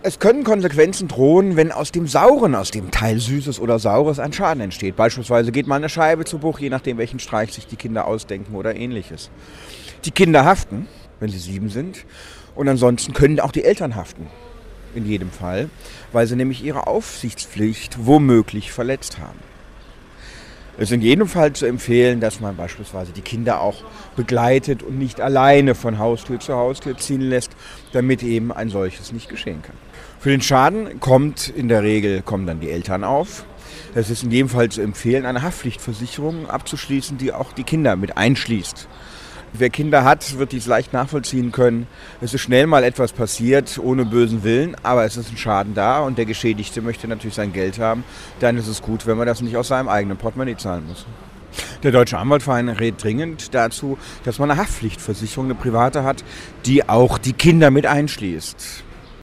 Es können Konsequenzen drohen, wenn aus dem Sauren, aus dem Teil Süßes oder Saures, ein Schaden entsteht. Beispielsweise geht mal eine Scheibe zu Bruch, je nachdem welchen Streich sich die Kinder ausdenken oder ähnliches. Die Kinder haften, wenn sie 7 sind, und ansonsten können auch die Eltern haften, in jedem Fall, weil sie nämlich ihre Aufsichtspflicht womöglich verletzt haben. Es ist in jedem Fall zu empfehlen, dass man beispielsweise die Kinder auch begleitet und nicht alleine von Haustür zu Haustür ziehen lässt, damit eben ein solches nicht geschehen kann. Für den Schaden kommen dann die Eltern auf. Es ist in jedem Fall zu empfehlen, eine Haftpflichtversicherung abzuschließen, die auch die Kinder mit einschließt. Wer Kinder hat, wird dies leicht nachvollziehen können. Es ist schnell mal etwas passiert, ohne bösen Willen, aber es ist ein Schaden da und der Geschädigte möchte natürlich sein Geld haben. Dann ist es gut, wenn man das nicht aus seinem eigenen Portemonnaie zahlen muss. Der Deutsche Anwaltverein rät dringend dazu, dass man eine Haftpflichtversicherung, eine private hat, die auch die Kinder mit einschließt.